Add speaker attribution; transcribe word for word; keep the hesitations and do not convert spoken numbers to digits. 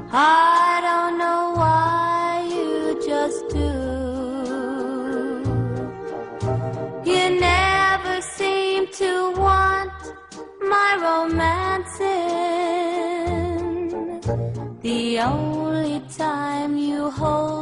Speaker 1: I don't know why you just do. You never seem to want my romancing. The only time you hold